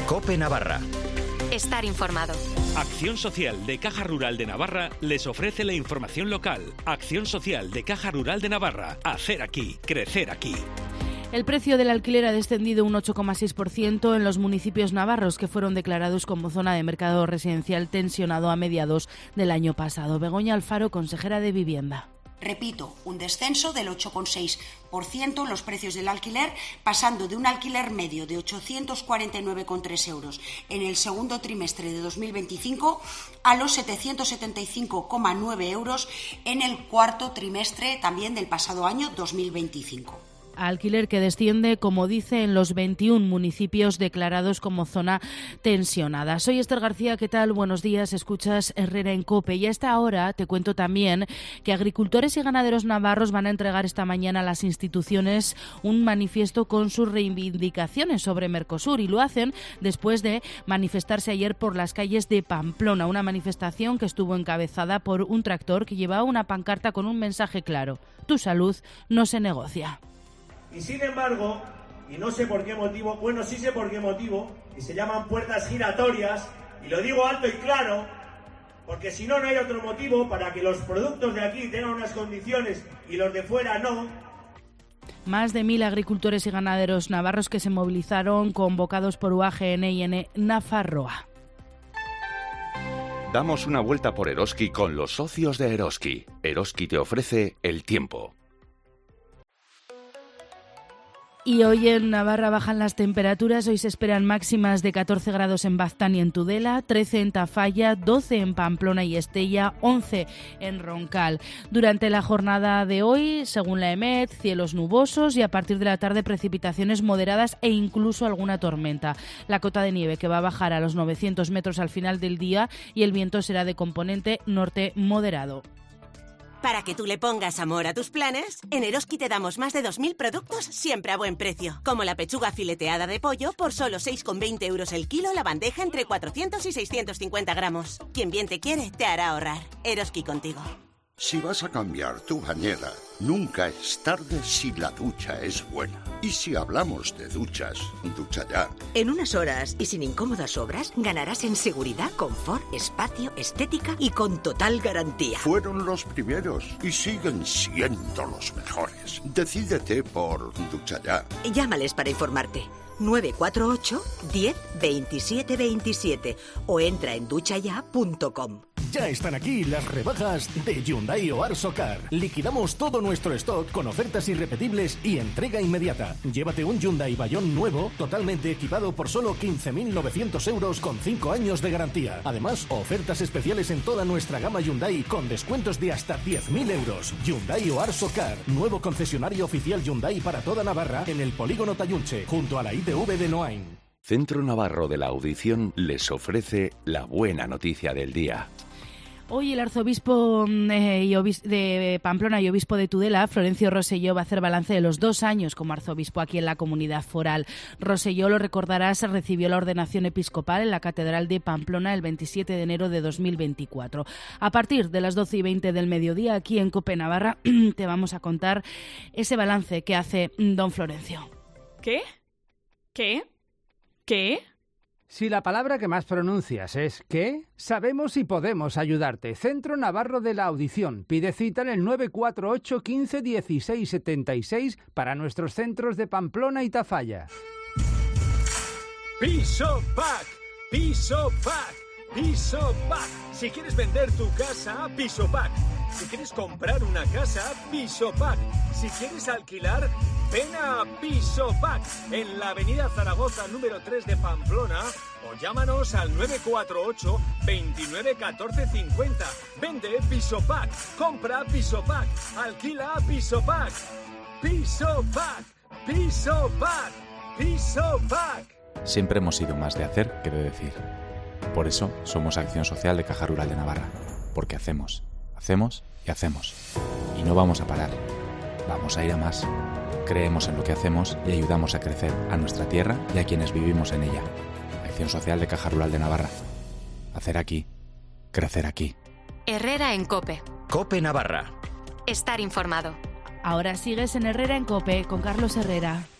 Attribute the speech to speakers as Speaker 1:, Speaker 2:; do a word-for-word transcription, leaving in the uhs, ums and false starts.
Speaker 1: COPE Navarra.
Speaker 2: Estar informado.
Speaker 3: Acción Social de Caja Rural de Navarra les ofrece la información local. Acción Social de Caja Rural de Navarra. Hacer aquí, crecer aquí.
Speaker 4: El precio del alquiler ha descendido un ocho coma seis por ciento en los municipios navarros que fueron declarados como zona de mercado residencial tensionado a mediados del año pasado. Begoña Alfaro, consejera de Vivienda.
Speaker 5: Repito, un descenso del ocho coma seis por ciento en los precios del alquiler, pasando de un alquiler medio de ochocientos cuarenta y nueve coma tres euros en el segundo trimestre de dos mil veinticinco a los setecientos setenta y cinco coma nueve euros en el cuarto trimestre también del pasado año dos mil veinticinco.
Speaker 4: Alquiler que desciende, como dice, en los veintiún municipios declarados como zona tensionada. Soy Esther García, ¿qué tal? Buenos días, escuchas Herrera en COPE. Y a esta hora te cuento también que agricultores y ganaderos navarros van a entregar esta mañana a las instituciones un manifiesto con sus reivindicaciones sobre Mercosur, y lo hacen después de manifestarse ayer por las calles de Pamplona, una manifestación que estuvo encabezada por un tractor que llevaba una pancarta con un mensaje claro: tu salud no se negocia.
Speaker 6: Y sin embargo, y no sé por qué motivo, bueno, sí sé por qué motivo, y se llaman puertas giratorias, y lo digo alto y claro, porque si no, no hay otro motivo para que los productos de aquí tengan unas condiciones y los de fuera no.
Speaker 4: Más de mil agricultores y ganaderos navarros que se movilizaron convocados por U A G N y N Nafarroa.
Speaker 7: Damos una vuelta por Eroski con los socios de Eroski. Eroski te ofrece el tiempo.
Speaker 4: Y hoy en Navarra bajan las temperaturas. Hoy se esperan máximas de catorce grados en Baztán y en Tudela, trece en Tafalla, doce en Pamplona y Estella, once en Roncal. Durante la jornada de hoy, según la EMET, cielos nubosos y a partir de la tarde precipitaciones moderadas e incluso alguna tormenta. La cota de nieve que va a bajar a los novecientos metros al final del día y el viento será de componente norte moderado.
Speaker 8: Para que tú le pongas amor a tus planes, en Eroski te damos más de dos mil productos siempre a buen precio. Como la pechuga fileteada de pollo por solo seis con veinte euros el kilo, la bandeja entre cuatrocientos y seiscientos cincuenta gramos. Quien bien te quiere, te hará ahorrar. Eroski contigo.
Speaker 9: Si vas a cambiar tu bañera, nunca es tarde si la ducha es buena. Y si hablamos de duchas, Ducha Ya.
Speaker 10: En unas horas y sin incómodas obras, ganarás en seguridad, confort, espacio, estética y con total garantía.
Speaker 9: Fueron los primeros y siguen siendo los mejores. Decídete por Ducha Ya.
Speaker 10: Llámales para informarte. nueve cuatro ocho, diez, veintisiete veintisiete o entra en ducha ya punto com.
Speaker 11: Ya están aquí las rebajas de Hyundai o Arso Car. Liquidamos todo nuestro stock con ofertas irrepetibles y entrega inmediata. Llévate un Hyundai Bayón nuevo, totalmente equipado por solo quince mil novecientos euros con cinco años de garantía. Además, ofertas especiales en toda nuestra gama Hyundai con descuentos de hasta diez mil euros. Hyundai o Arso Car, nuevo concesionario oficial Hyundai para toda Navarra en el polígono Tayunche, junto a la I T V de Noain.
Speaker 7: Centro Navarro de la Audición les ofrece la buena noticia del día.
Speaker 4: Hoy el arzobispo eh, y obis- de Pamplona y obispo de Tudela, Florencio Rosselló, va a hacer balance de los dos años como arzobispo aquí en la comunidad foral. Rosselló, lo recordarás, recibió la ordenación episcopal en la Catedral de Pamplona el veintisiete de enero de dos mil veinticuatro. A partir de las doce y veinte del mediodía, aquí en COPE Navarra, te vamos a contar ese balance que hace don Florencio.
Speaker 12: ¿Qué? ¿Qué? ¿Qué?
Speaker 13: Si la palabra que más pronuncias es ¿qué?, sabemos y podemos ayudarte. Centro Navarro de la Audición. Pide cita en el nueve cuatro ocho, quince, dieciséis, setenta y seis para nuestros centros de Pamplona y Tafalla.
Speaker 14: Piso Pack, Piso Pack, Piso Pack. Si quieres vender tu casa, Piso Pack. Si quieres comprar una casa, Piso Pack. Si quieres alquilar, ven a Piso Pack en la avenida Zaragoza número tres de Pamplona o llámanos al nueve cuatro ocho, veintinueve, catorce, cincuenta. Vende Piso Pack, compra Piso Pack, alquila Piso Pack. Piso Pack, Piso Pack, Piso Pack.
Speaker 15: Siempre hemos sido más de hacer que de decir. Por eso somos Acción Social de Caja Rural de Navarra. Porque hacemos, hacemos y hacemos. Y no vamos a parar. Vamos a ir a más. Creemos en lo que hacemos y ayudamos a crecer a nuestra tierra y a quienes vivimos en ella. Acción Social de Caja Rural de Navarra. Hacer aquí, crecer aquí.
Speaker 2: Herrera en COPE.
Speaker 1: COPE Navarra.
Speaker 2: Estar informado.
Speaker 4: Ahora sigues en Herrera en COPE con Carlos Herrera.